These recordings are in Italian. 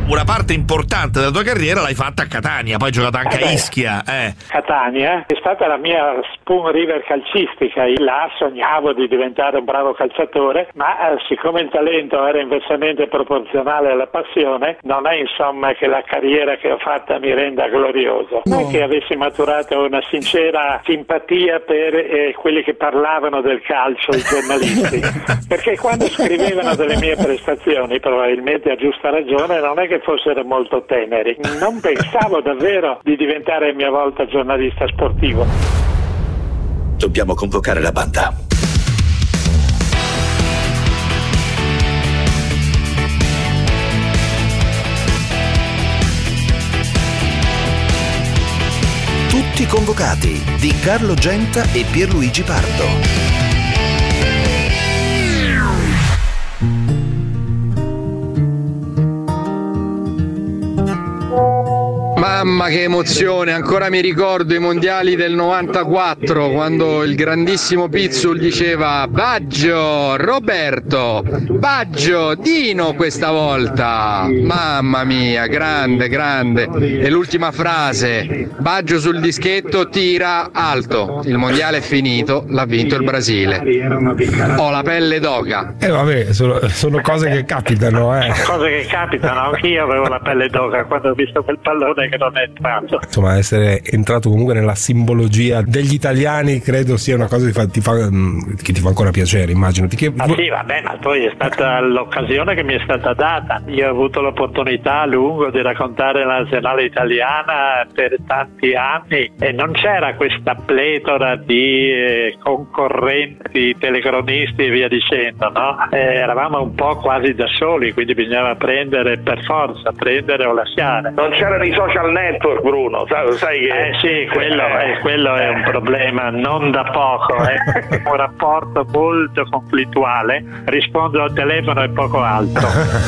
Una parte importante della tua carriera l'hai fatta a Catania, poi hai giocato anche a Ischia. Catania è stata la mia Spoon River calcistica. Io là sognavo di diventare un bravo calciatore, ma siccome il talento era inversamente proporzionale alla passione, non è insomma che la carriera che ho fatta mi renda glorioso. Non è che avessi maturato una sincera simpatia per quelli che parlavano del calcio, i giornalisti, perché quando scrivevano delle mie prestazioni, probabilmente a giusta ragione, non è che fossero molto teneri. Non pensavo davvero di diventare a mia volta giornalista sportivo. Dobbiamo convocare la banda. Tutti convocati di Carlo Genta e Pierluigi Pardo. Mamma che emozione, ancora mi ricordo i mondiali del 94 quando il grandissimo Pizzul diceva Baggio, Roberto, Baggio, Dino questa volta, mamma mia, grande, grande. E l'ultima frase, Baggio sul dischetto, tira alto, il mondiale è finito, l'ha vinto il Brasile. Ho la pelle d'oca. Vabbè, sono cose che capitano, Cose che capitano, anch'io avevo la pelle d'oca quando ho visto quel pallone che non è entrato. Insomma, essere entrato comunque nella simbologia degli italiani credo sia una cosa che ti fa ancora piacere, immagino. Sì, vabbè, ma poi è stata l'occasione che mi è stata data. Io ho avuto l'opportunità a lungo di raccontare la nazionale italiana per tanti anni e non c'era questa pletora di concorrenti, telecronisti e via dicendo, no? Eravamo un po' quasi da soli, quindi bisognava prendere per forza, prendere o lasciare. Non c'erano i social network, Bruno, sai che... Sì, quello è un problema non da poco, un rapporto molto conflittuale, rispondo al telefono e poco altro.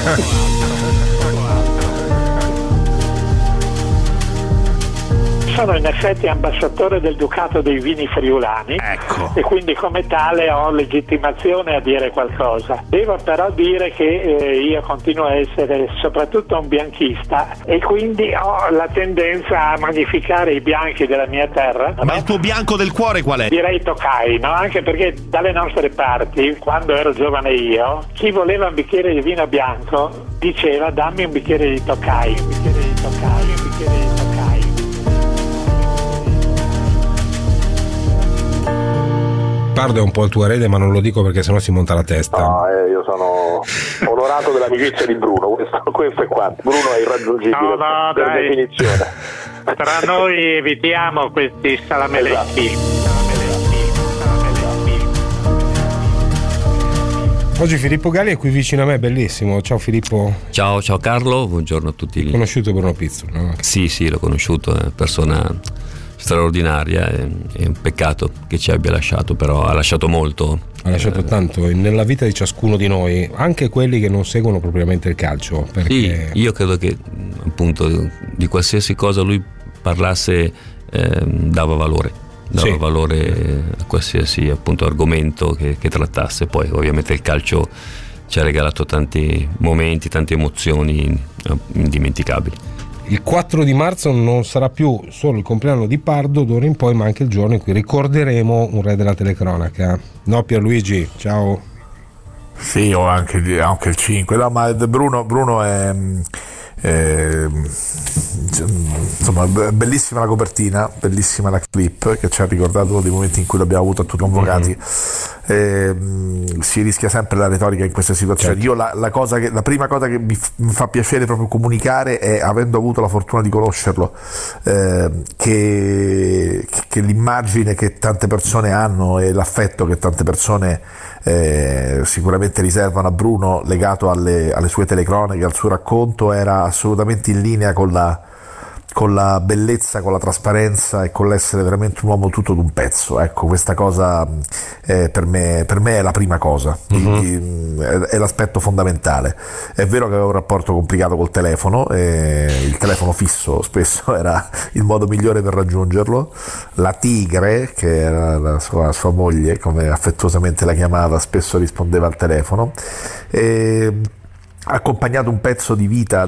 Sono in effetti ambasciatore del Ducato dei Vini Friulani, e quindi come tale ho legittimazione a dire qualcosa. Devo però dire che io continuo a essere soprattutto un bianchista e quindi ho la tendenza a magnificare i bianchi della mia terra. Ma il tuo bianco del cuore qual è? Direi Tokai, no? Anche perché dalle nostre parti, quando ero giovane io, chi voleva un bicchiere di vino bianco diceva dammi un bicchiere di Tokai, un bicchiere di Tokai, un bicchiere di Tokai. Pardo è un po' il tuo erede, ma non lo dico perché sennò si monta la testa. No, io sono onorato dell'amicizia di Bruno, questo è qua. Bruno è irraggiungibile per definizione. Tra noi evitiamo questi salameletti. Oggi Filippo Galli è qui vicino a me, bellissimo. Ciao Filippo. Ciao Carlo, buongiorno a tutti. Hai conosciuto Bruno Pizzul, no? Sì, l'ho conosciuto, è una persona straordinaria, è un peccato che ci abbia lasciato, però ha lasciato molto. Ha lasciato tanto nella vita di ciascuno di noi, anche quelli che non seguono propriamente il calcio. Perché... Sì, io credo che appunto di qualsiasi cosa lui parlasse dava valore a qualsiasi appunto argomento che trattasse. Poi ovviamente il calcio ci ha regalato tanti momenti, tante emozioni indimenticabili. Il 4 di marzo non sarà più solo il compleanno di Pardo d'ora in poi, ma anche il giorno in cui ricorderemo un re della telecronaca. No, Pierluigi, ciao. Sì, o anche il 5. No, ma Bruno è insomma, bellissima la copertina, bellissima la clip che ci ha ricordato dei momenti in cui l'abbiamo avuto a tutti convocati. Si rischia sempre la retorica in queste situazioni. Certo. Io la prima cosa che mi fa piacere proprio comunicare è, avendo avuto la fortuna di conoscerlo, che l'immagine che tante persone hanno e l'affetto che tante persone sicuramente riservano a Bruno legato alle sue telecronache, al suo racconto, era assolutamente in linea con la bellezza, con la trasparenza e con l'essere veramente un uomo tutto d'un pezzo. Ecco, questa cosa per me è la prima cosa, è l'aspetto fondamentale. È vero che aveva un rapporto complicato col telefono, il telefono fisso spesso era il modo migliore per raggiungerlo. La tigre, che era la sua moglie, come affettuosamente la chiamava, spesso rispondeva al telefono. accompagnato un pezzo di vita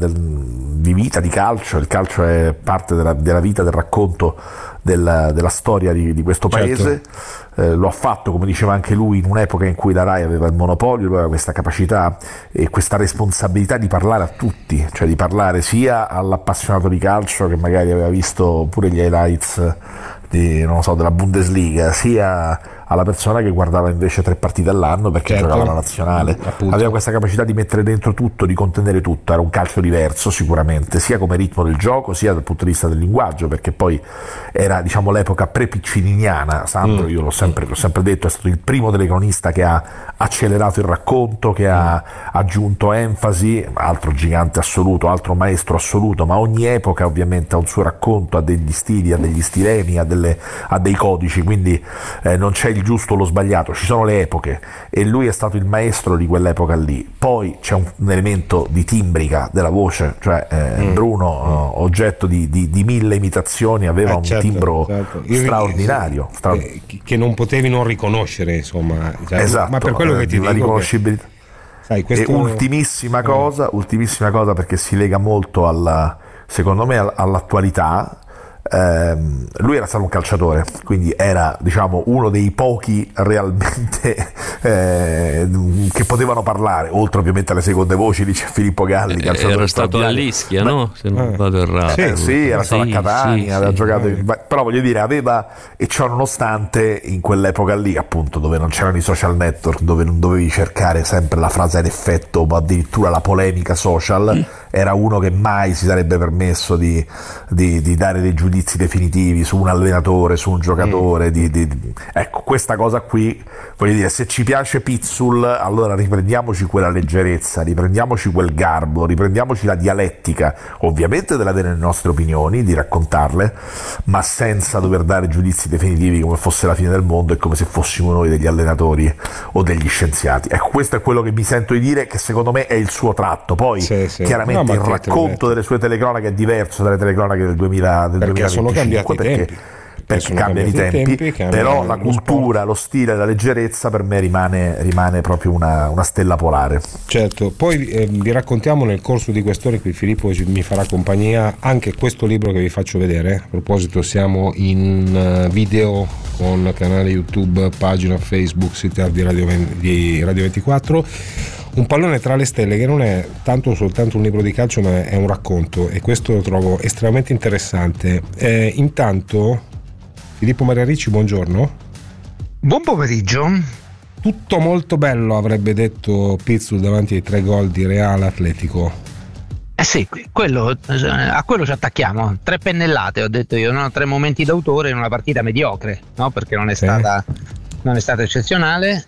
di calcio. Il calcio è parte della vita, del racconto della storia di questo paese. Lo ha fatto, come diceva anche lui, in un'epoca in cui la Rai aveva il monopolio, lui aveva questa capacità e questa responsabilità di parlare a tutti, cioè di parlare sia all'appassionato di calcio che magari aveva visto pure gli highlights della Bundesliga, sia alla persona che guardava invece 3 partite all'anno perché giocava la nazionale. Appunto. Aveva questa capacità di mettere dentro tutto, di contenere tutto. Era un calcio diverso sicuramente, sia come ritmo del gioco sia dal punto di vista del linguaggio, perché poi era, diciamo, l'epoca pre-piccininiana. Sandro, io l'ho sempre detto, è stato il primo telecronista che ha accelerato il racconto, che ha aggiunto enfasi, altro gigante assoluto, altro maestro assoluto, ma ogni epoca ovviamente ha un suo racconto, ha degli stili, ha degli stilemi, ha dei codici, quindi non c'è il giusto o lo sbagliato, ci sono le epoche e lui è stato il maestro di quell'epoca lì. Poi c'è un elemento di timbrica della voce, cioè Bruno, oggetto di 1000 imitazioni, aveva un timbro straordinario, che non potevi non riconoscere, insomma. Esatto, ma per quello che ti la dico riconoscibilità. Sai, questo... E ultimissima cosa perché si lega molto secondo me all'attualità. Lui era stato un calciatore, quindi era, diciamo, uno dei pochi realmente che potevano parlare, oltre ovviamente alle seconde voci, dice Filippo Galli, era stato all'Ischia, no? Se non vado errato. Sì, era stato a Catania, aveva giocato però voglio dire, aveva, e ciò nonostante in quell'epoca lì, appunto, dove non c'erano i social network, dove non dovevi cercare sempre la frase ad effetto o addirittura la polemica social, era uno che mai si sarebbe permesso di dare dei giudizi definitivi su un allenatore, su un giocatore. Ecco, questa cosa qui, voglio dire, se ci piace Pizzul, allora riprendiamoci quella leggerezza, riprendiamoci quel garbo, riprendiamoci la dialettica, ovviamente dell'avere le nostre opinioni, di raccontarle, ma senza dover dare giudizi definitivi come fosse la fine del mondo e come se fossimo noi degli allenatori o degli scienziati. Ecco, questo è quello che mi sento di dire, che secondo me è il suo tratto. Poi chiaramente il racconto delle sue telecronache è diverso dalle telecronache del 2025, sono cambiati i tempi. Perché cambiano i tempi, però la cultura, lo stile, la leggerezza per me rimane proprio una stella polare. Certo, poi vi raccontiamo nel corso di quest'ora, qui Filippo mi farà compagnia, anche questo libro che vi faccio vedere. A proposito, siamo in video con canale YouTube, pagina Facebook, sito di Radio 24. Un pallone tra le stelle, che non è tanto soltanto un libro di calcio, ma è un racconto, e questo lo trovo estremamente interessante. Intanto Filippo Maria Ricci, buongiorno. Buon pomeriggio. Tutto molto bello, avrebbe detto Pizzul davanti ai 3 gol di Real Atletico. Sì, a quello ci attacchiamo. 3 pennellate, ho detto io, no? 3 momenti d'autore in una partita mediocre, no? Perché non è stata eccezionale,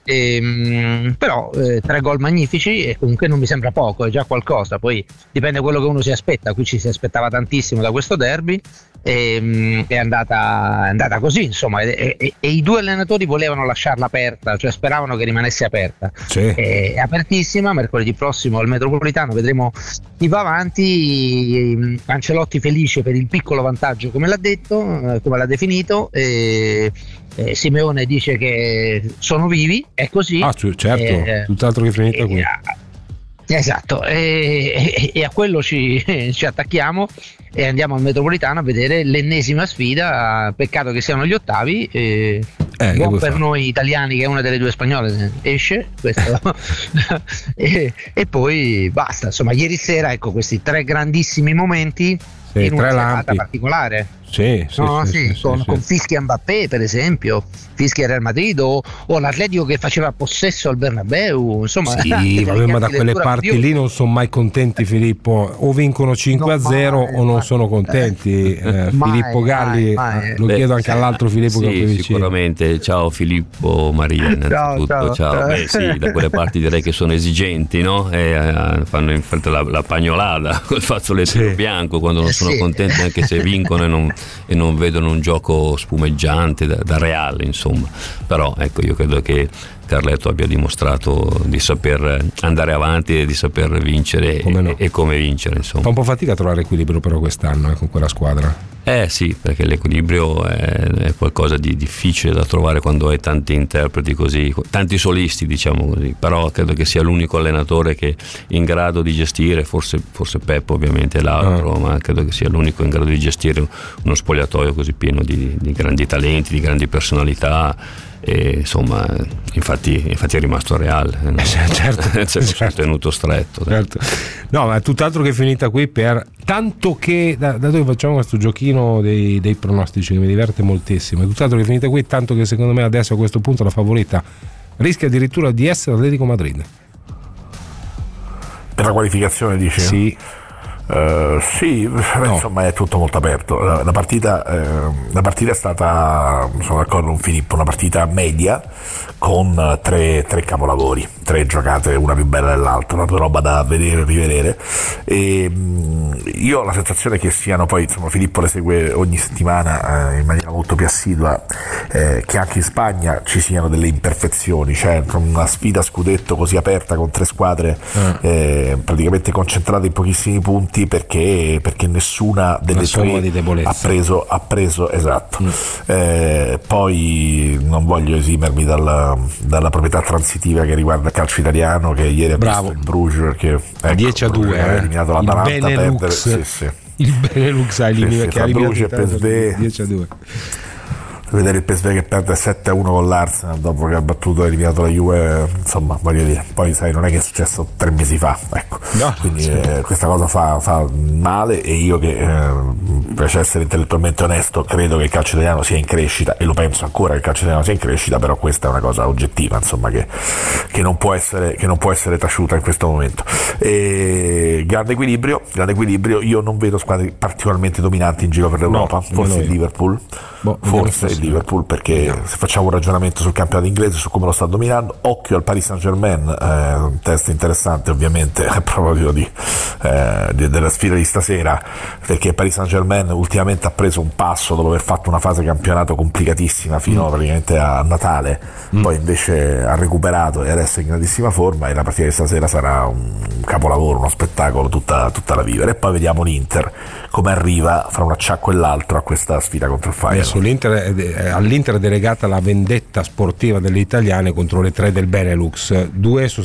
però 3 gol magnifici, e comunque non mi sembra poco, è già qualcosa. Poi dipende quello che uno si aspetta. Qui ci si aspettava tantissimo da questo derby, è andata così, insomma, e i 2 allenatori volevano lasciarla aperta, cioè speravano che rimanesse aperta. È apertissima. Mercoledì prossimo al Metropolitano vedremo chi va avanti. Ancelotti felice per il piccolo vantaggio, come l'ha detto, come l'ha definito, Simeone dice che sono vivi, è così. Certo, tutt'altro che finita qui. Esatto, e a quello ci attacchiamo e andiamo al Metropolitano a vedere l'ennesima sfida. Peccato che siano gli ottavi. Buon per noi italiani che una delle 2 spagnole esce questo. e poi basta, insomma. Ieri sera, ecco, questi 3 grandissimi momenti in una serata particolare. Con Fischia Mbappé, per esempio, Fischia Real Madrid, o l'Atletico che faceva possesso al Bernabeu, insomma. Ma da quelle parti lì non sono mai contenti, Filippo, o vincono 5-0 o non sono contenti. Filippo Galli, lo chiedo anche all'altro Filippo che è vicino. Sicuramente. Ciao Filippo Maria, innanzitutto. Ciao. Da quelle parti direi che sono esigenti, no? Fanno in fretta la pagnolata col fazzoletto bianco quando non sono contenti, anche se vincono e non vedono un gioco spumeggiante da Real, insomma. Però ecco, io credo che Carletto abbia dimostrato di saper andare avanti e di saper vincere e come vincere, insomma. Fa un po' fatica a trovare equilibrio però quest'anno con quella squadra. Sì, perché l'equilibrio è qualcosa di difficile da trovare quando hai tanti interpreti così, tanti solisti, diciamo così, però credo che sia l'unico allenatore che è in grado di gestire, forse Pep ovviamente è l'altro, ma credo che sia l'unico in grado di gestire uno spogliatoio così pieno di grandi talenti, di grandi personalità. E insomma, infatti è rimasto al Real, no? Certo. Si è tenuto stretto, certo. No, ma tutt'altro che finita qui, per tanto che da dove facciamo questo giochino dei pronostici che mi diverte moltissimo, tutt'altro che finita qui, tanto che secondo me adesso a questo punto la favorita rischia addirittura di essere Atletico Madrid per la qualificazione, dice? Sì. Sì, no. Insomma è tutto molto aperto. La partita è stata, sono d'accordo con Filippo, una partita media con tre capolavori, 3 giocate una più bella dell'altra, proprio roba da vedere e rivedere. E io ho la sensazione che siano, poi insomma Filippo le segue ogni settimana in maniera molto più assidua, che anche in Spagna ci siano delle imperfezioni, cioè una sfida scudetto così aperta con 3 squadre praticamente concentrate in pochissimi punti, perché nessuna delle 3 ha preso esatto. Poi non voglio esimermi dalla proprietà transitiva che riguarda il calcio italiano, che ieri ha visto il Bruges che 10-2 ha eliminato l'Atalanta, perdere il Benelux ha eliminato Bruges e PSV 10-2. Vedere il PSV che perde 7-1 con l'Arsenal dopo che ha battuto e eliminato la Juve, insomma, voglio dire, poi sai, non è che è successo 3 mesi fa, ecco. No, quindi questa cosa fa male, e io che per essere intellettualmente onesto credo che il calcio italiano sia in crescita, e lo penso ancora che il calcio italiano sia in crescita, però questa è una cosa oggettiva, insomma, che non può essere taciuta in questo momento. Grande equilibrio, io non vedo squadre particolarmente dominanti in giro per l'Europa, forse il Liverpool, Liverpool, perché se facciamo un ragionamento sul campionato inglese, su come lo sta dominando, occhio al Paris Saint-Germain, un test interessante ovviamente a proposito della sfida di stasera, perché Paris Saint-Germain ultimamente ha preso un passo dopo aver fatto una fase campionato complicatissima fino praticamente a Natale, poi invece ha recuperato e adesso è in grandissima forma, e la partita di stasera sarà un capolavoro, uno spettacolo tutta da vivere. E poi vediamo l'Inter come arriva fra un acciacco e l'altro a questa sfida contro il Feyenoord. All'Inter è delegata la vendetta sportiva delle italiane contro le 3 del Benelux. 2 sono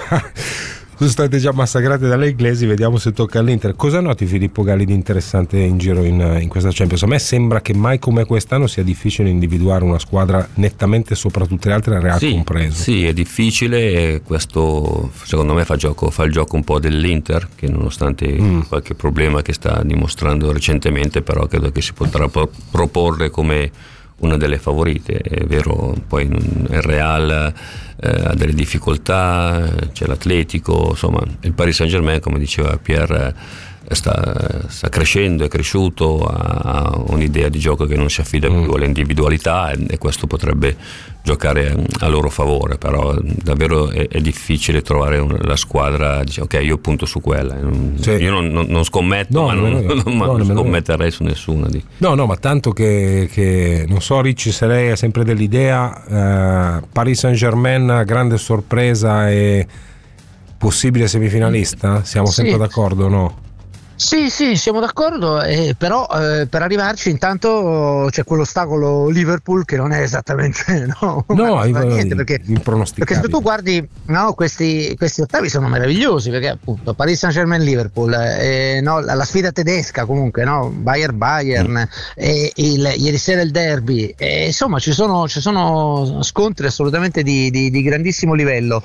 state già massacrate dalle inglesi, vediamo se tocca all'Inter. Cosa noti, Filippo Galli, di interessante in giro in questa Champions? A me sembra che mai come quest'anno sia difficile individuare una squadra nettamente sopra tutte le altre, Real compreso. Sì, è difficile, e questo secondo me fa il gioco un po' dell'Inter, che nonostante qualche problema che sta dimostrando recentemente, però credo che si potrà proporre come una delle favorite. È vero, poi il Real ha delle difficoltà, c'è l'Atletico, insomma il Paris Saint-Germain, come diceva Pierre, sta crescendo, è cresciuto, ha un'idea di gioco che non si affida più alle individualità, e questo potrebbe giocare a loro favore, però davvero è difficile trovare la squadra, dice ok, io punto su quella, io non scommetto, ma non scommetterei su nessuna no, ma tanto che non so, Ricci, se lei è sempre dell'idea Paris Saint-Germain grande sorpresa e possibile semifinalista, siamo sempre d'accordo o no? Sì, siamo d'accordo, però per arrivarci intanto c'è quell'ostacolo Liverpool che non è esattamente niente, perché se tu guardi questi ottavi sono meravigliosi, perché appunto Paris Saint-Germain Liverpool, la sfida tedesca comunque, Bayern, ieri sera il derby, insomma ci sono scontri assolutamente di grandissimo livello,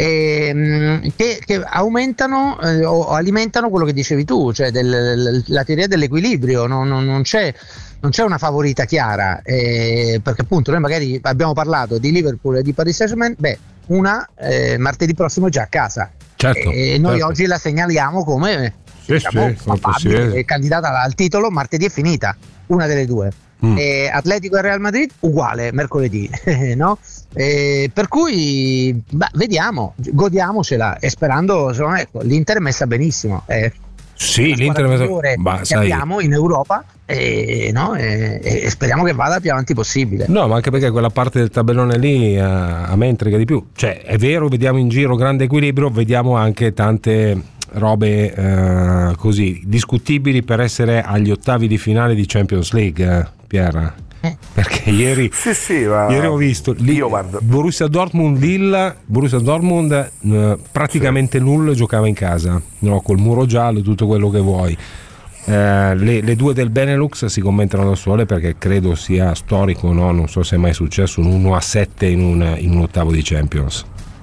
che aumentano o alimentano quello che dicevi tu, cioè la teoria dell'equilibrio. Non c'è una favorita chiara, perché appunto noi magari abbiamo parlato di Liverpool e di Paris Saint-Germain, una martedì prossimo è già a casa, certo, e noi oggi la segnaliamo come papabile, candidata al titolo. Martedì è finita, una delle due. Atletico e Real Madrid uguale mercoledì, no? Per cui vediamo, godiamocela, e sperando, l'Inter è messa benissimo. Sì, l'Inter che abbiamo in Europa e speriamo che vada più avanti possibile. No, ma anche perché quella parte del tabellone lì a me intriga di più. Cioè, è vero, vediamo in giro grande equilibrio, vediamo anche tante robe così discutibili per essere agli ottavi di finale di Champions League, Pier. Perché ieri ho visto Borussia Dortmund praticamente nulla, giocava in casa, no, col muro giallo, tutto quello che vuoi. Le due del Benelux si commentano da sole, perché credo sia storico, no? Non so se è mai successo un 1-7 in un ottavo di Champions.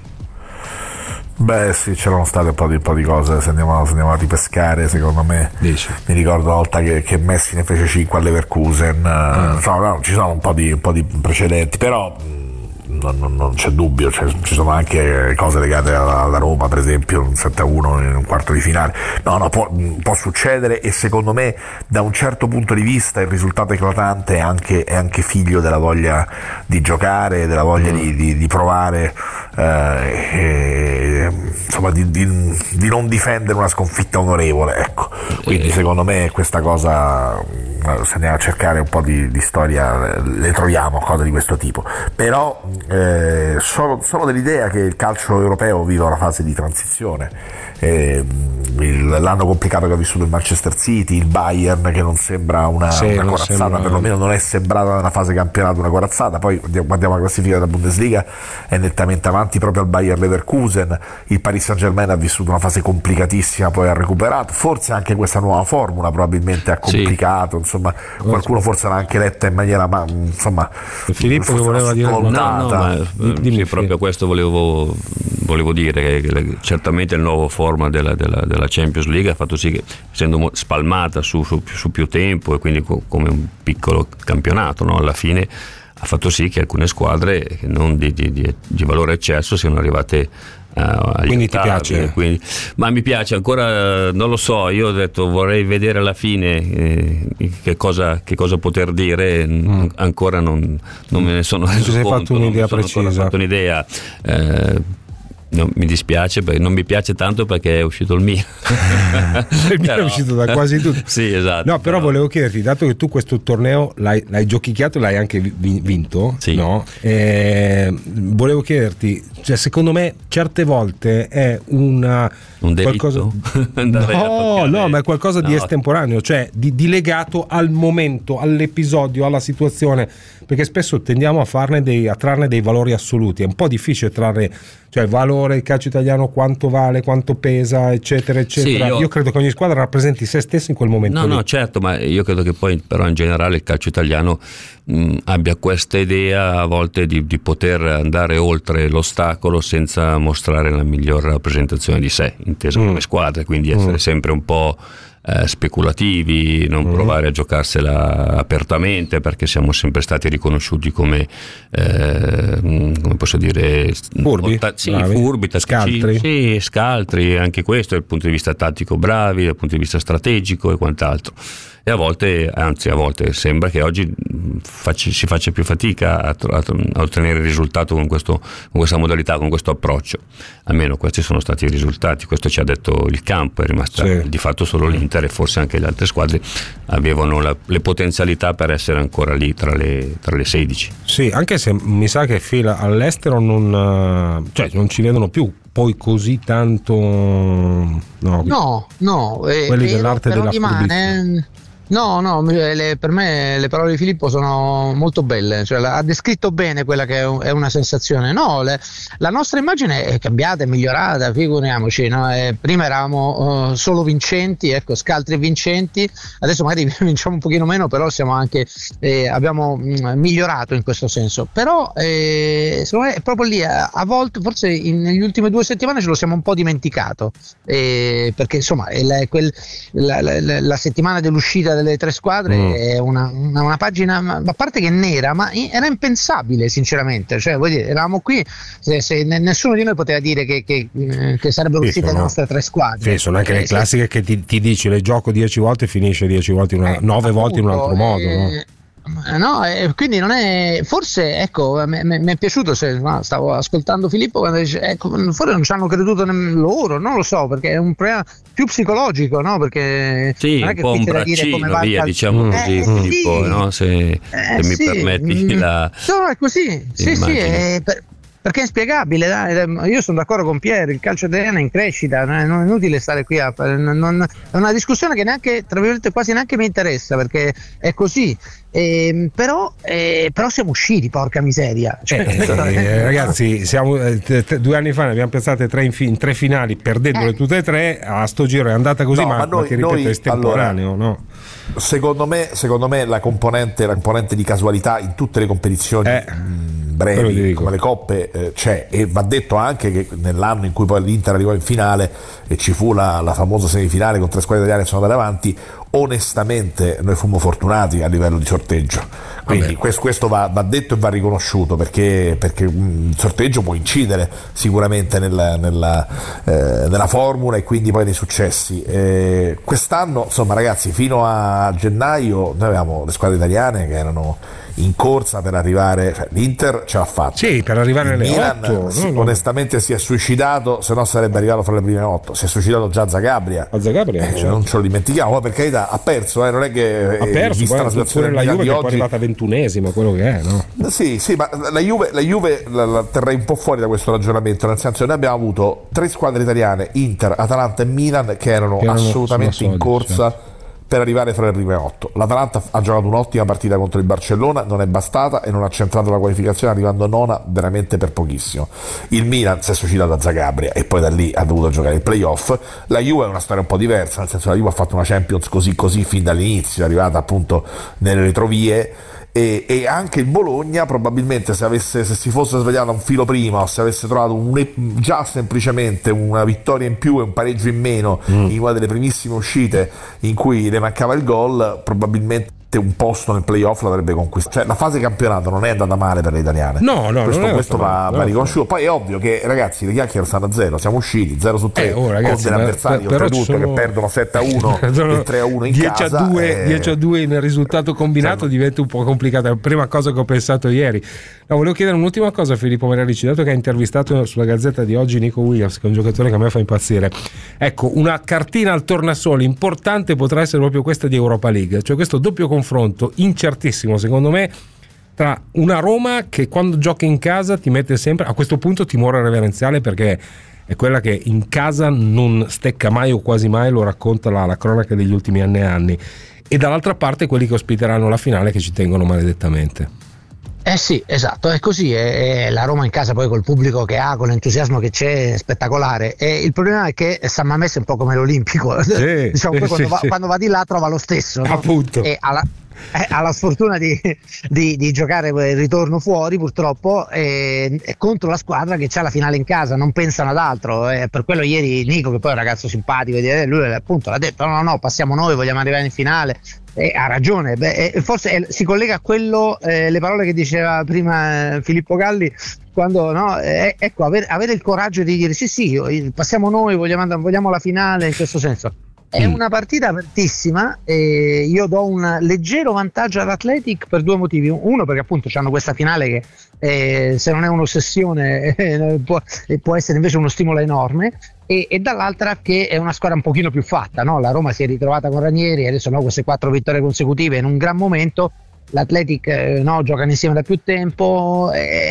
Beh sì, c'erano state un po' di cose, se andiamo a ripescare, secondo me. Dici. Mi ricordo una volta che Messi ne fece 5 al Leverkusen, no, ci sono un po' di precedenti, però non c'è dubbio, ci sono anche cose legate alla Roma, per esempio un 7-1 in un quarto di finale. Può succedere, e secondo me da un certo punto di vista il risultato eclatante è anche figlio della voglia di giocare, della voglia di provare, insomma di non difendere una sconfitta onorevole, ecco. Quindi secondo me questa cosa, se andiamo a cercare un po' di storia, le troviamo cose di questo tipo, però sono dell'idea che il calcio europeo viva una fase di transizione. L'anno complicato che ha vissuto il Manchester City, il Bayern che non sembra una corazzata, perlomeno non è sembrata nella fase campionato una corazzata. Poi guardiamo la classifica della Bundesliga, è nettamente avanti proprio al Bayer Leverkusen. Il Paris Saint-Germain ha vissuto una fase complicatissima, poi ha recuperato. Forse anche questa nuova formula probabilmente ha complicato, insomma qualcuno forse l'ha anche letta in maniera Filippo che voleva dire proprio questo volevo dire, che certamente il nuovo format della Champions League ha fatto sì che, essendo spalmata su più tempo e quindi come un piccolo campionato, no, alla fine ha fatto sì che alcune squadre non di valore eccesso siano arrivate quindi ti piace? Ma mi piace ancora, non lo so, io ho detto vorrei vedere alla fine che cosa poter dire, ancora non me ne sono reso conto, fatto un'idea precisa. No, mi dispiace, perché non mi piace tanto perché è uscito il mio. Il mio è uscito da quasi tutto. Sì, esatto. No, però volevo chiederti, dato che tu questo torneo l'hai giochicchiato e l'hai anche vinto, sì, no? Volevo chiederti, cioè, secondo me certe volte è un delitto? No, ma è qualcosa di estemporaneo, cioè di legato al momento, all'episodio, alla situazione, perché spesso tendiamo a trarne dei valori assoluti. È un po' difficile trarre, cioè il valore, il calcio italiano, quanto vale, quanto pesa, eccetera eccetera. Sì, io credo che ogni squadra rappresenti se stessa in quel momento. No, certo, ma io credo che poi però in generale il calcio italiano abbia questa idea a volte di poter andare oltre l'ostacolo senza mostrare la miglior rappresentazione di sé, intesa come squadra, quindi essere sempre un po' speculativi, non provare a giocarsela apertamente, perché siamo sempre stati riconosciuti come posso dire, furbi, scaltri, anche questo dal punto di vista tattico bravi, dal punto di vista strategico e quant'altro. E a volte sembra che oggi si faccia più fatica a ottenere il risultato con questa modalità, con questo approccio. Almeno questi sono stati i risultati, questo ci ha detto il campo, è rimasta di fatto solo l'Inter, e forse anche le altre squadre avevano le potenzialità per essere ancora lì tra le 16. Sì, anche se mi sa che all'estero non ci vedono più poi così tanto, no, quelli dell'arte della furbizia. No, per me le parole di Filippo sono molto belle, cioè ha descritto bene quella che è una sensazione. No, la nostra immagine è cambiata, è migliorata, figuriamoci, no? Prima eravamo solo vincenti, ecco, scaltri e vincenti, adesso magari vinciamo un pochino meno, però siamo anche abbiamo migliorato in questo senso. Però secondo me è proprio lì, a volte forse negli ultime 2 settimane ce lo siamo un po' dimenticato, perché insomma la settimana dell'uscita delle 3 squadre è una pagina, a parte che nera, ma era impensabile sinceramente, cioè vuol dire, eravamo qui, se nessuno di noi poteva dire che sarebbero uscite le nostre 3 squadre. Sì, sono anche le classiche che ti dici le gioco 10 volte e finisce 10 volte 9 volte in un altro modo, no? No, quindi non è, forse ecco, mi è piaciuto, stavo ascoltando Filippo quando dice, ecco, forse non ci hanno creduto loro, non lo so, perché è un problema più psicologico, no? Perché sì, non è un che po' un braccino via, diciamo così, Filippo, sì. No? Se mi permetti la... No, è così, sì, perché è inspiegabile, dai. Io sono d'accordo con Piero, il calcio italiano è in crescita, non è inutile stare qui a fare, è una discussione che neanche, tra virgolette, quasi neanche mi interessa, perché è così. Però siamo usciti, porca miseria. Ragazzi, siamo 2 anni fa ne abbiamo pensate 3 in 3 finali, perdendole tutte e 3. A sto giro è andata così, ma ti ripeto, è estemporaneo, allora, no? Secondo me la componente di casualità in tutte le competizioni brevi come le coppe c'è, e va detto anche che nell'anno in cui poi l'Inter arrivò in finale e ci fu la famosa semifinale con 3 squadre italiane che sono andate avanti, onestamente noi fummo fortunati a livello di sorteggio, quindi questo va detto e va riconosciuto, perché il sorteggio può incidere sicuramente nella formula e quindi poi nei successi. Quest'anno, insomma, ragazzi, fino a gennaio noi avevamo le squadre italiane che erano in corsa per arrivare, cioè, l'Inter ce l'ha fatta, sì, per arrivare alle Milan, 8 onestamente si è suicidato, se no sarebbe arrivato fra le prime 8, si è suicidato già Zagabria, certo. Non ce lo dimentichiamo, poi per carità ha perso, non è che ha perso, vista la situazione la Juve di che oggi, è poi arrivata 21esima, quello che è, no? Sì, ma la Juve la terrei un po' fuori da questo ragionamento, nel senso che noi abbiamo avuto 3 squadre italiane, Inter, Atalanta e Milan, che erano assolutamente in corsa, certo, per arrivare fra le prime 8. L'Atalanta ha giocato un'ottima partita contro il Barcellona, non è bastata e non ha centrato la qualificazione, arrivando nona veramente per pochissimo. Il Milan si è suicidato a Zagabria e poi da lì ha dovuto giocare il playoff. La Juve è una storia un po' diversa, nel senso che la Juve ha fatto una Champions così fin dall'inizio, è arrivata appunto nelle retrovie, e anche il Bologna probabilmente se si fosse svegliato un filo prima, o se avesse trovato già semplicemente una vittoria in più e un pareggio in meno in una delle primissime uscite in cui le mancava il gol, probabilmente un posto nel playoff l'avrebbe conquistato. Cioè la fase campionato non è andata male per le italiane, questo va riconosciuto. Poi è ovvio che, ragazzi, le chiacchiere stanno a 0, siamo usciti 0 su 3 con degli avversari oltretutto che perdono 7-1 e 3-1 in casa, 10-2 nel risultato combinato, diventa un po' complicata. La prima cosa che ho pensato ieri. Volevo chiedere un'ultima cosa a Filippo Merarici, dato che ha intervistato sulla Gazzetta di oggi Nico Williams, che è un giocatore che a me fa impazzire. Ecco, una cartina al tornasole importante potrà essere proprio questa di Europa League, cioè questo doppio confronto incertissimo secondo me tra una Roma che quando gioca in casa ti mette sempre a questo punto timore reverenziale, perché è quella che in casa non stecca mai o quasi mai, lo racconta la cronaca degli ultimi anni, e dall'altra parte quelli che ospiteranno la finale, che ci tengono maledettamente. Sì, esatto, è così, è la Roma in casa poi col pubblico che ha, con l'entusiasmo che c'è, è spettacolare, e il problema è che San Mamés è un po' come l'Olimpico, diciamo, poi quando va di là trova lo stesso, no? Appunto. E ha la sfortuna di giocare il ritorno fuori, purtroppo, contro la squadra che c'ha la finale in casa, non pensano ad altro, per quello ieri Nico, che poi è un ragazzo simpatico, lui appunto l'ha detto, no, passiamo noi, vogliamo arrivare in finale. Ha ragione, forse si collega a quello, le parole che diceva prima Filippo Galli, quando ecco, avere il coraggio di dire sì, passiamo noi, vogliamo la finale, in questo senso. È una partita apertissima, e io do un leggero vantaggio all'Athletic per 2 motivi. Uno, perché appunto hanno questa finale che se non è un'ossessione può essere invece uno stimolo enorme, e dall'altra che è una squadra un pochino più fatta, no? La Roma si è ritrovata con Ranieri, adesso queste 4 vittorie consecutive in un gran momento. L'Athletic giocano insieme da più tempo,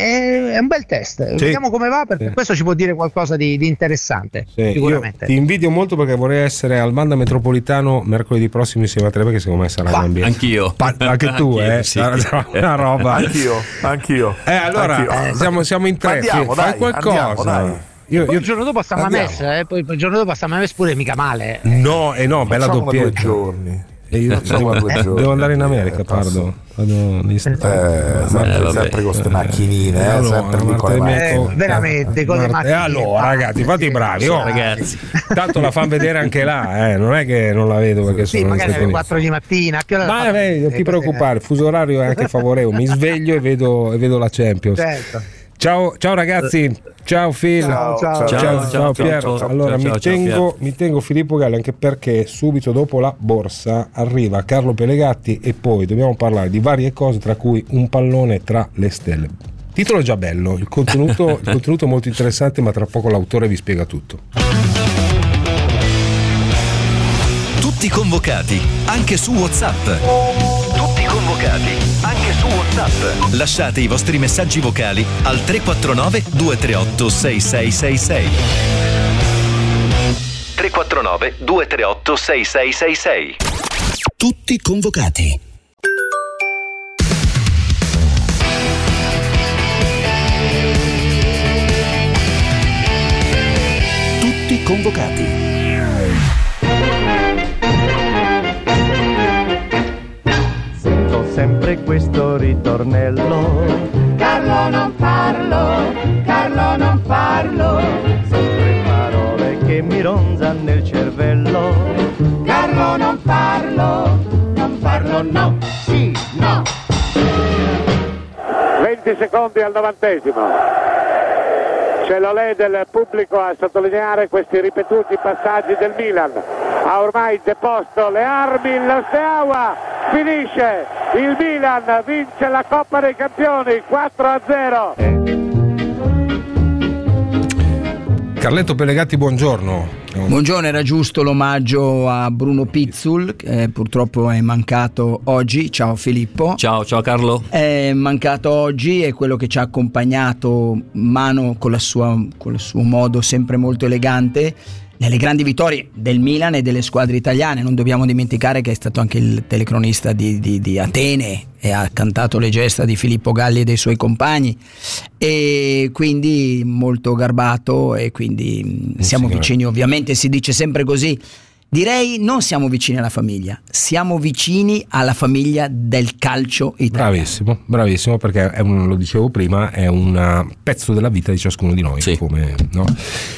è un bel test, vediamo come va, perché questo ci può dire qualcosa di interessante, sicuramente. Io ti invidio molto, perché vorrei essere al Manda Metropolitano mercoledì prossimo insieme a te, perché secondo me sarà un ambiente. Anch'io. Anche tu, sì. Una roba. Anch'io. Allora siamo in 3, fai qualcosa. Andiamo, io il giorno dopo a San Mamés, poi il giorno dopo a San Mamés pure mica male. No, bella doppietta. 2 giorni. Io devo andare in America, parlo. Sempre con queste macchinine, sempre lì con le veramente con le macchine. Allora, ragazzi, fate i bravi, ragazzi. Tanto la fanno vedere anche là, non è che non la vedo, perché sono magari alle 4 di mattina. Non ti preoccupare, il fuso orario è anche favorevole. Mi sveglio e vedo la Champions. Certo. Ciao ragazzi, ciao Phil, ciao Piero. Allora mi tengo Filippo Galli, anche perché subito dopo la borsa arriva Carlo Pelegatti e poi dobbiamo parlare di varie cose, tra cui un pallone tra le stelle. Titolo già bello, il contenuto molto interessante, ma tra poco l'autore vi spiega tutto. Tutti convocati, anche su WhatsApp. Lasciate i vostri messaggi vocali al 349 238 6666. 349 238 6666. Tutti convocati. Tutti convocati. Sempre questo ritornello. Carlo non parlo, sempre parole che mi ronzano nel cervello. Carlo non parlo, no, sì, no. 20 secondi al 90esimo. C'è l'olè del pubblico a sottolineare questi ripetuti passaggi del Milan. Ha ormai deposto le armi, lo Steaua finisce, il Milan vince la Coppa dei Campioni 4-0. Carletto Pelegatti, buongiorno. Buongiorno, era giusto l'omaggio a Bruno Pizzul, purtroppo è mancato oggi. Ciao Filippo. Ciao Carlo. È mancato oggi, è quello che ci ha accompagnato mano con il suo modo sempre molto elegante nelle grandi vittorie del Milan e delle squadre italiane. Non dobbiamo dimenticare che è stato anche il telecronista di Atene e ha cantato le gesta di Filippo Galli e dei suoi compagni, e quindi molto garbato, e quindi siamo vicini, ovviamente si dice sempre così. Direi non siamo vicini alla famiglia, siamo vicini alla famiglia del calcio italiano. Bravissimo, perché lo dicevo prima, è un pezzo della vita di ciascuno di noi, come, no?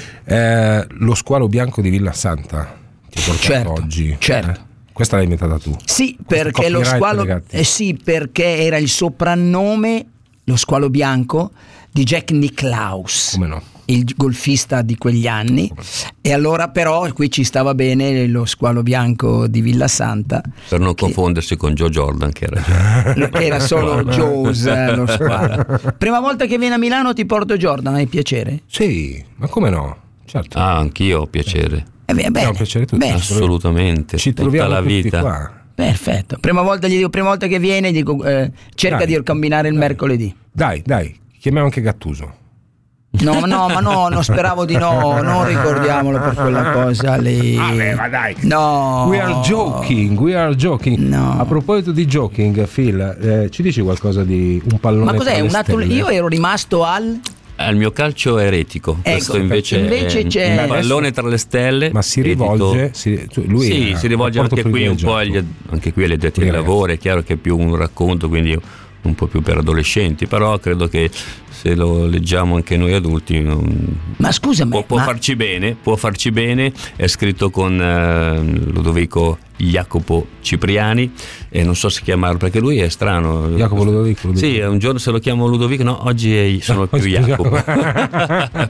Lo squalo bianco di Villasanta ti ho portato oggi. Certo. Questa l'hai inventata tu. Sì, perché lo squalo perché era il soprannome, lo squalo bianco, di Jack Nicklaus. Come no? Il golfista di quegli anni. E allora però qui ci stava bene lo squalo bianco di Villasanta, per non confondersi con Joe Jordan, che era solo Joe's lo squalo. Prima volta che vieni a Milano ti porto Jordan, hai piacere? Sì, ma come no? Certo. Anch'io ho piacere. È un piacere tutto. Assolutamente. Ci troviamo la vita qua. Perfetto. Prima volta che viene gli dico cerca di combinare il mercoledì. Dai, chiamiamo anche Gattuso. No, non speravo di no, non ricordiamolo per quella cosa lì. Vabbè, ma dai. No. We are joking. No. A proposito di joking, Phil, ci dici qualcosa di un pallone? Ma cos'è? Io ero rimasto al mio calcio eretico. Questo invece c'è un pallone tra le stelle. Ma si rivolge si rivolge anche qui un po' anche qui agli addetti ai lavori. È chiaro che è più un racconto, quindi un po' più per adolescenti, però credo che se lo leggiamo anche noi adulti ma scusami, può farci bene. È scritto con Ludovico Jacopo Cipriani, e non so se chiamarlo perché lui è strano. Jacopo Ludovico. Sì, un giorno se lo chiamo Ludovico, no, oggi sono più Jacopo. Ma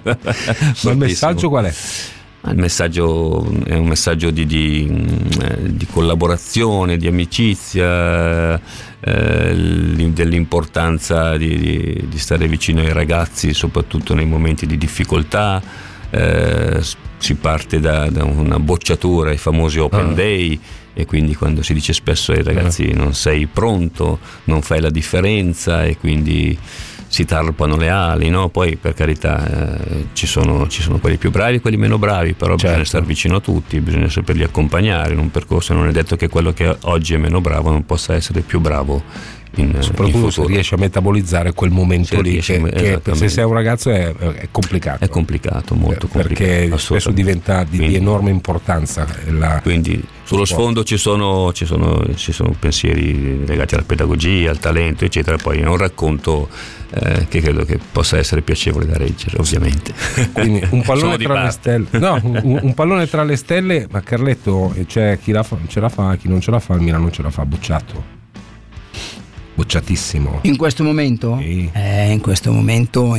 il messaggio qual è? Il messaggio è un messaggio di collaborazione, di amicizia, dell'importanza di stare vicino ai ragazzi, soprattutto nei momenti di difficoltà. Si parte da una bocciatura, i famosi open day, e quindi quando si dice spesso ai ragazzi non sei pronto, non fai la differenza, e quindi si tarpano le ali, no? Poi per carità ci sono quelli più bravi e quelli meno bravi, però bisogna stare vicino a tutti, bisogna saperli accompagnare in un percorso. Non è detto che quello che oggi è meno bravo non possa essere più bravo soprattutto se riesce a metabolizzare quel momento lì, che se sei un ragazzo è complicato. È complicato, molto complicato, perché spesso diventa di enorme importanza. Quindi sullo sfondo ci sono pensieri legati alla pedagogia, al talento, eccetera. Poi è un racconto che credo che possa essere piacevole da leggere, ovviamente. Quindi un pallone tra le stelle. No, un pallone tra le stelle, ma Carletto, c'è chi ce la fa, chi non ce la fa, il Milan non ce la fa, bocciato. Bocciatissimo. In questo momento? Sì. In questo momento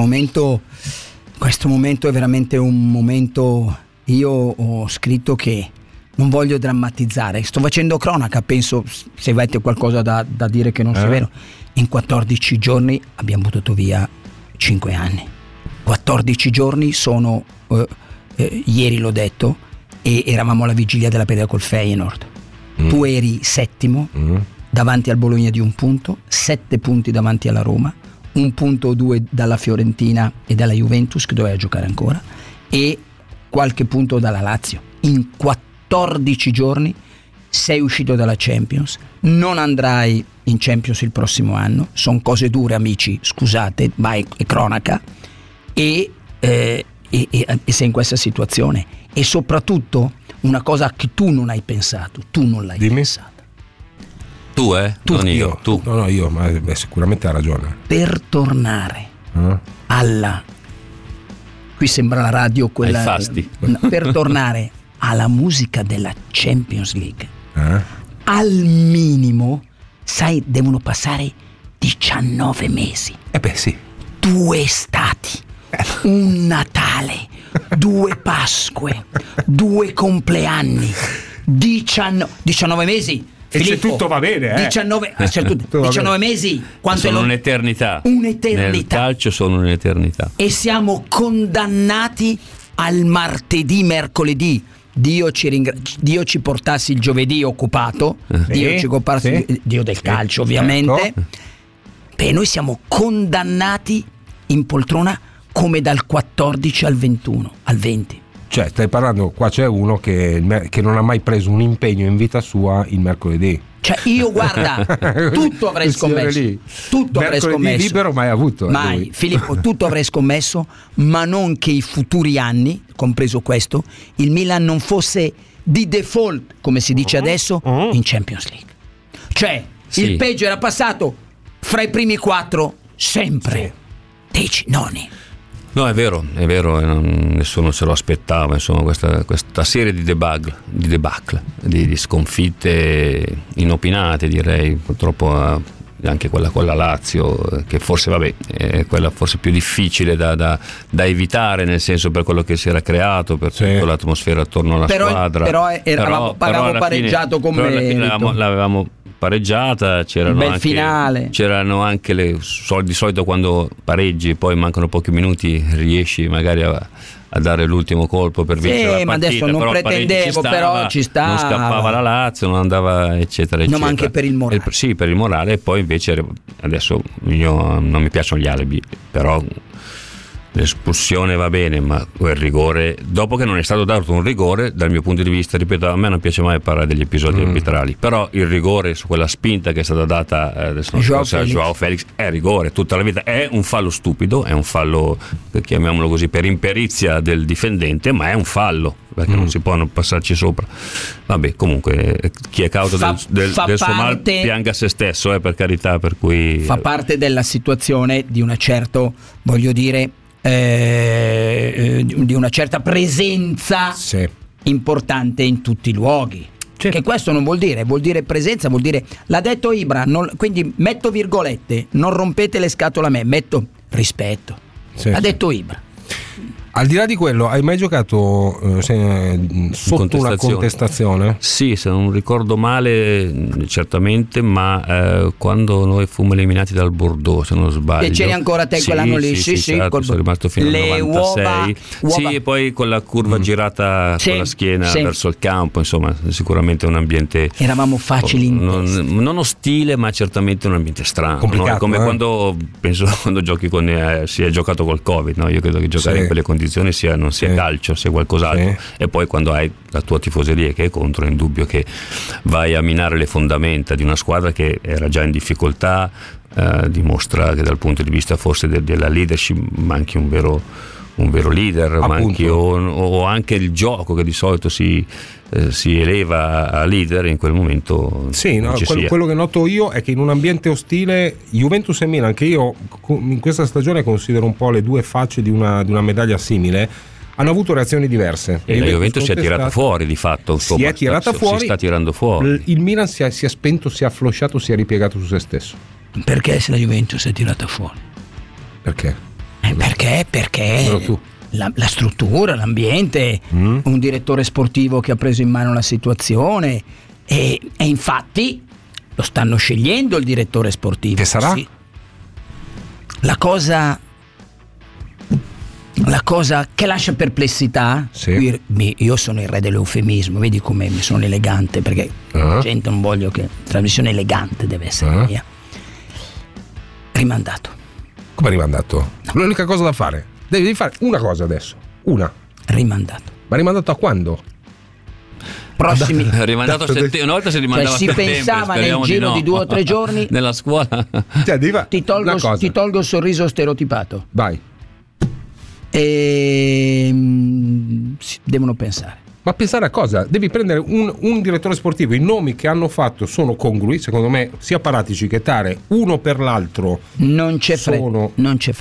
è veramente un momento. Io ho scritto che non voglio drammatizzare, sto facendo cronaca, penso se avete qualcosa da dire che non sia vero. In 14 giorni abbiamo buttato via 5 anni. 14 giorni sono ieri l'ho detto, e eravamo alla vigilia della partita col Feyenoord. Tu eri settimo davanti al Bologna di 1 punto, 7 punti davanti alla Roma, 1 punto o 2 dalla Fiorentina e dalla Juventus che doveva giocare ancora, e qualche punto dalla Lazio. In 14 giorni sei uscito dalla Champions, non andrai in Champions il prossimo anno, sono cose dure amici, scusate, ma è cronaca, e sei in questa situazione. E soprattutto una cosa che tu non hai pensato, tu non l'hai pensata. Tu, non io. Tu. No, io, ma sicuramente ha ragione. Per tornare alla, qui sembra la radio quella, ai fasti. Per tornare alla musica della Champions League, al minimo, sai, devono passare 19 mesi. Sì. 2 estati, un Natale, 2 Pasque, 2 compleanni, 19 mesi. E se tutto va bene, 19 mesi, quanto sono un'eternità. Un'eternità. Nel calcio sono un'eternità. E siamo condannati al martedì, mercoledì. Dio ci portassi il giovedì occupato, Dio del calcio ovviamente. Beh, noi siamo condannati in poltrona come dal 14 al 21, al 20. Cioè, stai parlando, qua c'è uno che non ha mai preso un impegno in vita sua il mercoledì. Cioè, io guarda, tutto avrei scommesso. Tutto avrei scommesso. Libero mai avuto. Mai, Filippo, tutto avrei scommesso, ma non che i futuri anni, compreso questo, il Milan non fosse di default, come si dice adesso, in Champions League. Cioè, il peggio era passato fra i primi 4 sempre. Dici, noni. No, è vero, nessuno se lo aspettava, insomma, questa serie di debacle, di sconfitte inopinate, direi, purtroppo anche quella con la Lazio, che forse è quella forse più difficile da evitare, nel senso, per quello che si era creato, per tutta l'atmosfera attorno alla squadra. Però avevamo pareggiato con merito. L'avevamo pareggiata, c'erano anche di solito quando pareggi poi mancano pochi minuti riesci magari a dare l'ultimo colpo per vincere la partita. Ma adesso non pretendevo, però ci stava, non scappava la Lazio, non andava eccetera. No, ma anche per il morale. Sì, per il morale. E poi invece adesso io non mi piacciono gli alibi, però l'espulsione va bene, ma quel rigore, dopo che non è stato dato un rigore, dal mio punto di vista, ripeto, a me non piace mai parlare degli episodi arbitrali, però il rigore su quella spinta che è stata data adesso a Joao Felix è rigore tutta la vita. È un fallo stupido, è un fallo, chiamiamolo così, per imperizia del difendente, ma è un fallo, perché non si può passarci sopra. Vabbè, comunque chi è causa del suo mal pianga se stesso, per carità, per cui fa parte della situazione di una certa, voglio dire, di una certa presenza importante in tutti i luoghi. Che questo non vuol dire presenza, vuol dire, l'ha detto Ibra, quindi metto virgolette, non rompete le scatole a me, metto rispetto. Ha detto Ibra. Al di là di quello, hai mai giocato sotto una contestazione? Sì, se non ricordo male, certamente, ma quando noi fummo eliminati dal Bordeaux, se non sbaglio. E c'eri ancora te quell'anno lì? Sì, certo, sono rimasto fino al 96. Sì, e poi con la curva girata con la schiena verso il campo, insomma, sicuramente un ambiente. Eravamo facili non ostile, ma certamente un ambiente strano. Complicato, come quando giochi si è giocato col Covid, no? Io credo che giocare in quelle condizioni non sia calcio, sia qualcos'altro. E poi quando hai la tua tifoseria che è contro, è indubbio che vai a minare le fondamenta di una squadra che era già in difficoltà, dimostra che dal punto di vista forse della leadership manchi un vero leader, manchi o anche il gioco che di solito si eleva a leader, in quel momento quello che noto io è che in un ambiente ostile Juventus e Milan, che io in questa stagione considero un po' le due facce di una medaglia simile, hanno avuto reazioni diverse. E la Juventus si è tirata fuori di fatto, insomma, si è tirata fuori, si sta tirando fuori. Il Milan si è spento, si è afflosciato, si è ripiegato su se stesso. Perché se la Juventus si è tirata fuori? Perché? Perché la struttura, l'ambiente, un direttore sportivo che ha preso in mano la situazione e infatti lo stanno scegliendo il direttore sportivo. Che sarà? Sì. La cosa che lascia perplessità, sì. Io sono il re dell'eufemismo, vedi come mi sono elegante, perché gente, non voglio che trasmissione elegante deve essere mia. Rimandato. Come rimandato? No. L'unica cosa da fare, devi fare una cosa adesso, una. Rimandato. Ma rimandato a quando? Prossimi. Rimandato una volta si rimandava si pensava nel giro di 2 o 3 giorni nella scuola. Ti tolgo il sorriso stereotipato. Vai. E devono pensare. Ma pensare a cosa? Devi prendere un direttore sportivo. I nomi che hanno fatto sono congrui, secondo me, sia Paratici che Tare, uno per l'altro. Non c'è fretta. Non c'è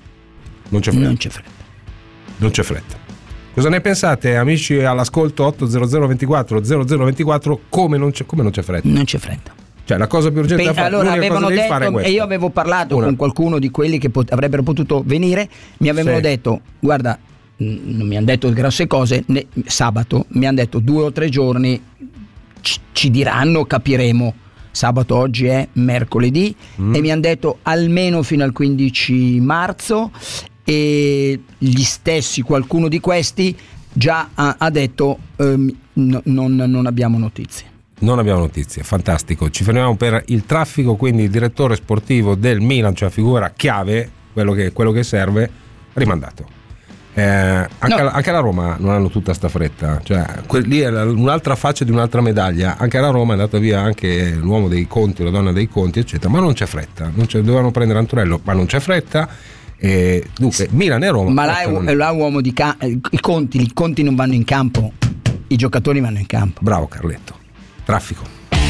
fretta. Cosa ne pensate, amici all'ascolto? 80024 0024. Come non c'è fretta? Non c'è fretta. Cioè, la cosa più urgente da fare, allora avevano detto, e io avevo parlato con qualcuno di quelli che avrebbero potuto venire, mi avevano detto, guarda, non mi hanno detto grosse cose, sabato mi hanno detto 2 o 3 giorni ci diranno, capiremo. Sabato, oggi è mercoledì, e mi hanno detto almeno fino al 15 marzo, e gli stessi, qualcuno di questi già ha detto non abbiamo notizie. Non abbiamo notizie, fantastico. Ci fermiamo per il traffico, quindi il direttore sportivo del Milan, cioè figura chiave, quello che serve, rimandato. Anche la Roma non hanno tutta sta fretta, cioè lì è un'altra faccia di un'altra medaglia. Anche la Roma è andata via anche l'uomo dei conti, la donna dei conti, eccetera, ma non c'è fretta. Dovevano prendere Antonello, ma non c'è fretta. Dunque Milan e Roma, ma là uomo di i conti non vanno in campo, i giocatori vanno in campo. Bravo Carletto. Traffico.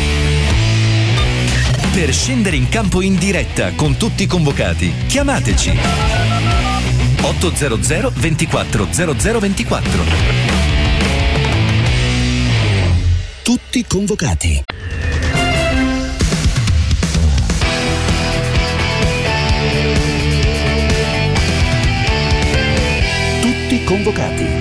Per scendere in campo in diretta con tutti i convocati, chiamateci 800 24 0024. Tutti convocati. Tutti convocati.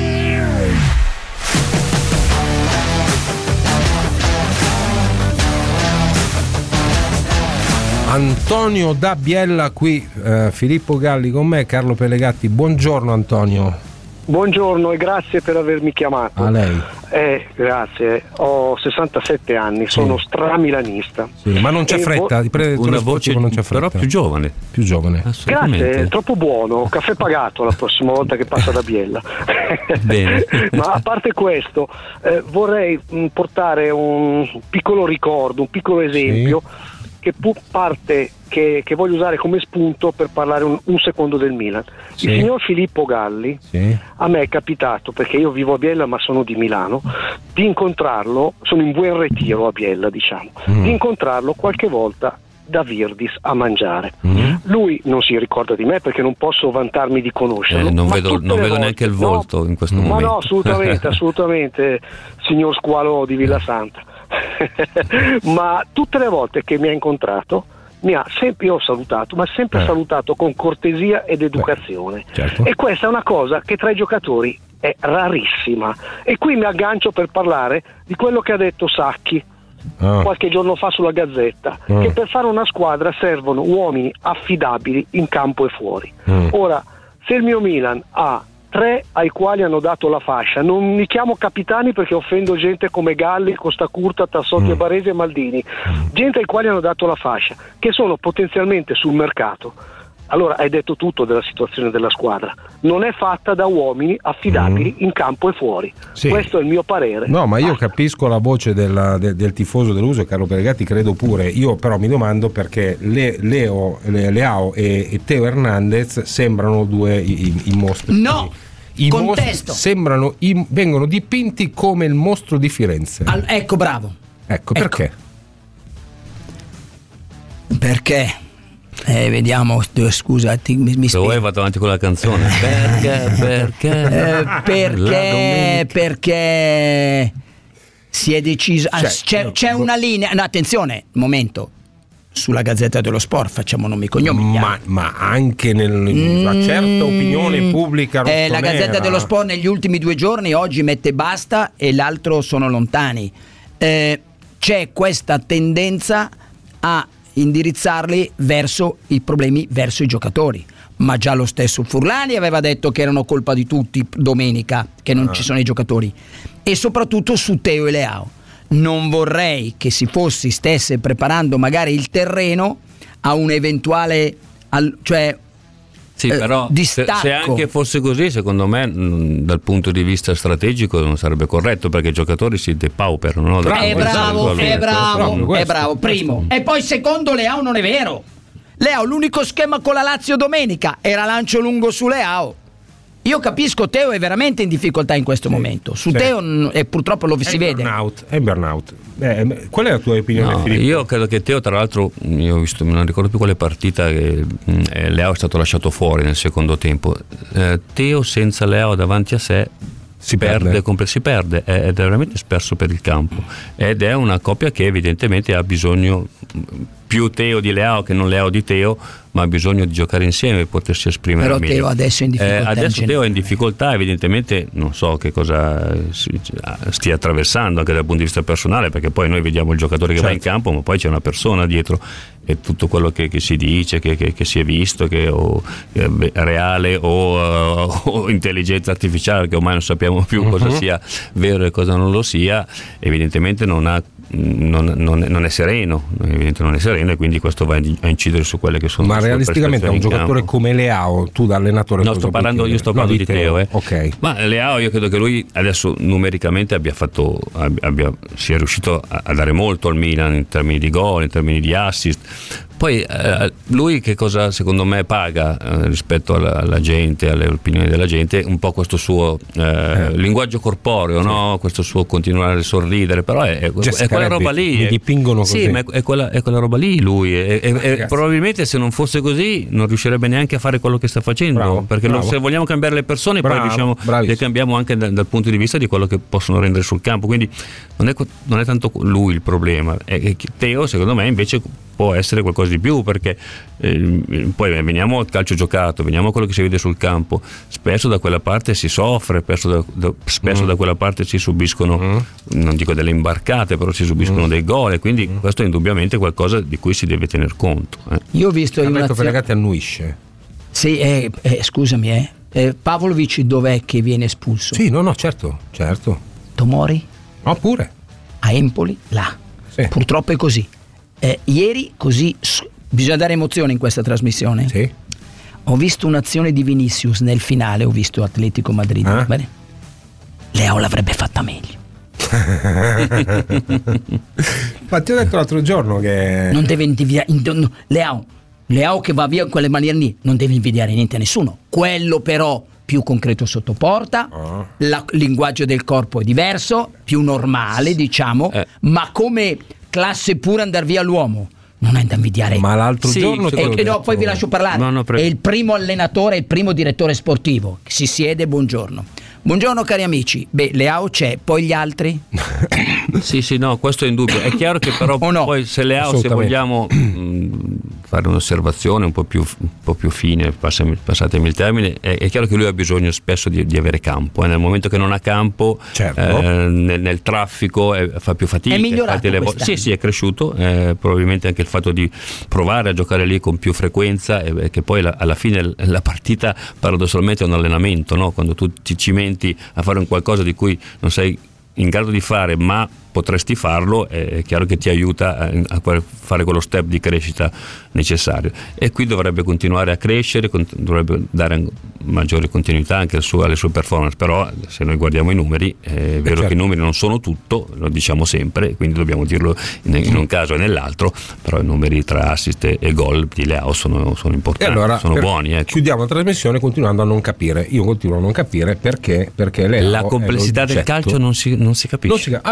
Antonio da Biella qui, Filippo Galli con me, Carlo Pellegatti. Buongiorno Antonio. Buongiorno e grazie per avermi chiamato. A lei. Grazie, ho 67 anni, sono stramilanista. Sì, ma non c'è fretta, una voce non c'è fretta. Però più giovane. Grazie, è troppo buono, caffè pagato la prossima volta che passa da Biella. Bene. Ma a parte questo, vorrei portare un piccolo ricordo, un piccolo esempio. Sì. Che parte che voglio usare come spunto per parlare un secondo del Milan. Sì. Il signor Filippo Galli, a me è capitato, perché io vivo a Biella ma sono di Milano, di incontrarlo, sono in buon ritiro a Biella, diciamo, di incontrarlo qualche volta da Virdis a mangiare. Lui non si ricorda di me perché non posso vantarmi di conoscerlo. Non vedo neanche il volto in questo momento. Ma no, assolutamente, signor Squalo di Villa Santa. Ma tutte le volte che mi ha incontrato io ho salutato, ma sempre salutato con cortesia ed educazione. Certo. E questa è una cosa che tra i giocatori è rarissima. E qui mi aggancio per parlare di quello che ha detto Sacchi qualche giorno fa sulla Gazzetta, che per fare una squadra servono uomini affidabili in campo e fuori. Ora, se il mio Milan ha 3 ai quali hanno dato la fascia, non mi chiamo capitani perché offendo gente come Galli, Costa Curta, Tassotti e Baresi e Maldini, gente ai quali hanno dato la fascia, che sono potenzialmente sul mercato, allora hai detto tutto della situazione della squadra. Non è fatta da uomini affidabili in campo e fuori. Sì. Questo è il mio parere. No, ma io capisco la voce del tifoso dell'Uso, Carlo Pellegatti, credo pure. Io però mi domando perché Leao e Teo Hernandez sembrano i mostri. No! I contesto. Vengono dipinti come il mostro di Firenze. Ecco, bravo. Ecco. Perché? Perché Vediamo, scusa, mi se vuoi vado avanti con la canzone. Perché si è deciso, c'è una linea, no, attenzione, momento, sulla Gazzetta dello Sport facciamo nomi e cognomi, ma anche nella certa opinione pubblica la Gazzetta dello Sport negli ultimi 2 giorni, oggi mette basta e l'altro sono lontani. C'è questa tendenza a indirizzarli verso i problemi, verso i giocatori, ma già lo stesso Furlani aveva detto che erano colpa di tutti domenica che non ci sono i giocatori, e soprattutto su Teo e Leao. Non vorrei che si stesse preparando magari il terreno a un eventuale sì, però distacco. Se anche fosse così, secondo me dal punto di vista strategico non sarebbe corretto, perché i giocatori si depauperano, no? È bravo, primo. E poi secondo, Leao non è vero. Leao, l'unico schema con la Lazio domenica era lancio lungo su Leao. Io capisco, Teo è veramente in difficoltà in questo momento. Su Teo purtroppo lo si vede. È burnout. Qual è la tua opinione, Filippo? Io credo che Teo, tra l'altro, io ho visto, non ricordo più quale partita, che Leao è stato lasciato fuori nel secondo tempo. Teo senza Leao davanti a sé si perde, è veramente sperso per il campo, ed è una coppia che evidentemente ha bisogno, più Teo di Leao che non Leao di Teo, ma ha bisogno di giocare insieme e potersi esprimere però meglio. Teo adesso è in difficoltà. Adesso Teo è in difficoltà, evidentemente non so che cosa stia attraversando anche dal punto di vista personale, perché poi noi vediamo il giocatore che va in campo, ma poi c'è una persona dietro, e tutto quello che si dice, che si è visto, che reale o intelligenza artificiale, che ormai non sappiamo più cosa sia vero e cosa non lo sia, evidentemente non è sereno, e quindi questo va a incidere su quelle che sono. Ma realisticamente un giocatore come Leao, tu da allenatore, io sto parlando di Teo. Ok. Ma Leao, io credo che lui adesso numericamente sia riuscito a dare molto al Milan in termini di gol, in termini di assist. Poi lui che cosa secondo me paga rispetto alla gente, alle opinioni della gente, un po' questo suo linguaggio corporeo, no? Questo suo continuare a sorridere, però è quella roba lì. Mi dipingono così. Sì, ma è quella roba lì lui, e probabilmente se non fosse così non riuscirebbe neanche a fare quello che sta facendo, perché se vogliamo cambiare le persone poi diciamo le cambiamo anche dal punto di vista di quello che possono rendere sul campo, quindi non è tanto lui il problema. Teo secondo me invece può essere qualcosa di più, perché poi veniamo al calcio giocato, veniamo a quello che si vede sul campo, spesso da quella parte si soffre, spesso da quella parte si subiscono, non dico delle imbarcate, però si subiscono dei gol, e quindi questo è indubbiamente qualcosa di cui si deve tener conto. Io ho visto Fregati annuisce. Sì, scusami, Pavlovic dov'è che viene espulso? Sì, no, certo. Tomori? No, pure. A Empoli, là. Sì. Purtroppo è così. Ieri così bisogna dare emozione in questa trasmissione. Sì. Ho visto un'azione di Vinicius nel finale, ho visto Atletico Madrid. Bene. Leo l'avrebbe fatta meglio. Ma ti ho detto l'altro giorno che non deve invidiare Leao che va via in quelle maniere lì, non deve invidiare niente a nessuno. Quello però più concreto sotto porta, il linguaggio del corpo è diverso, più normale diciamo, ma come classe pura andar via l'uomo non è da invidiare. Ma l'altro giorno poi vi lascio parlare. È il primo allenatore, il primo direttore sportivo che si siede. Buongiorno cari amici. Leao c'è, poi gli altri? Sì, no, questo è indubbio. È chiaro che però poi se Leao, se vogliamo fare un'osservazione un po' più fine, passatemi il termine, è chiaro che lui ha bisogno spesso di avere campo, nel momento che non ha campo, nel traffico fa più fatica. È migliorato sì, è cresciuto, probabilmente anche il fatto di provare a giocare lì con più frequenza, che poi alla fine la partita paradossalmente è un allenamento, no? Quando tu ti cimenti a fare un qualcosa di cui non sei in grado di fare ma potresti farlo, è chiaro che ti aiuta a fare quello step di crescita necessario, e qui dovrebbe continuare a crescere, dovrebbe dare maggiore continuità anche alle sue performance. Però se noi guardiamo i numeri è vero che i numeri non sono tutto, lo diciamo sempre, quindi dobbiamo dirlo in un caso e nell'altro, però i numeri tra assist e gol di Leao sono importanti, allora, sono buoni. Chiudiamo la trasmissione continuando a non capire, io continuo a non capire perché Leao, la complessità del calcio non si capisce. Allora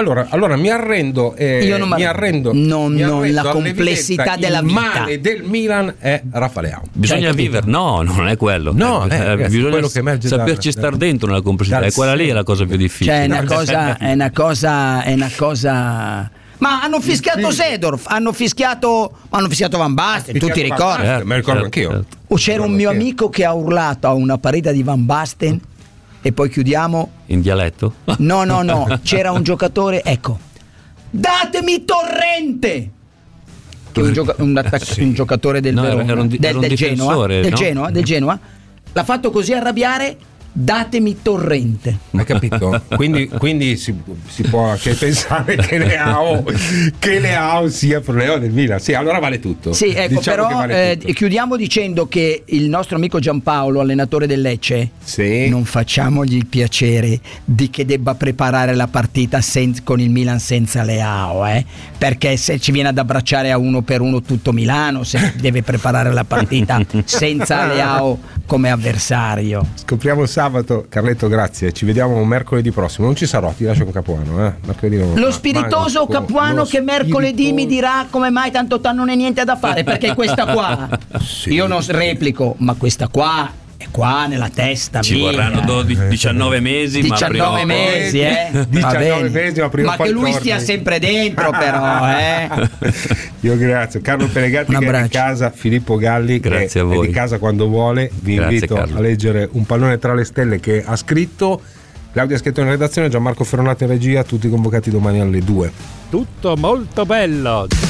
Guarda, mi arrendo. Mi arrendo. Non la complessità della vita. Il male del Milan è Raffa Leao. Bisogna vivere, no, non è quello. No, bisogna quello che emerge saperci star dentro nella complessità. È quella lì è la cosa più difficile. Cioè, è una cosa. Ma hanno fischiato Seedorf, hanno fischiato Van Basten, tu ti ricordi? Me lo ricordo anch'io. O c'era un mio amico che ha urlato a una partita di Van Basten, e poi chiudiamo. In dialetto? No, c'era un giocatore, ecco. Datemi Torrente! Che un giocatore del Verona, del Genoa, l'ha fatto così arrabbiare. Datemi Torrente. Hai capito? Quindi si può anche pensare che Leao sia problema del Milan. Sì, allora vale tutto. Sì, ecco, diciamo però vale tutto. Chiudiamo dicendo che il nostro amico Giampaolo, allenatore del Lecce, non facciamogli il piacere di che debba preparare la partita con il Milan senza Leao, perché se ci viene ad abbracciare a uno per uno tutto Milano, se deve preparare la partita senza Leao come avversario. Scopriamo sabato. Carletto, grazie, ci vediamo mercoledì prossimo. Non ci sarò, ti lascio con Capuano, mercoledì non. Lo spiritoso Capuano che mercoledì mi dirà come mai tanto non è niente da fare, perché questa qua io non replico, ma questa qua è qua nella testa ci mia. Vorranno 19 mesi 19 mesi 19 mesi, ma che lui stia sempre dentro però Io grazie Carlo Penegatti che è di casa, Filippo Galli grazie che a voi. È di casa quando vuole. Vi invito Carlo. a leggere Un pallone tra le stelle che ha scritto Claudia Schetto in redazione, Gianmarco Ferronato in regia, tutti convocati domani alle 2. Tutto molto bello.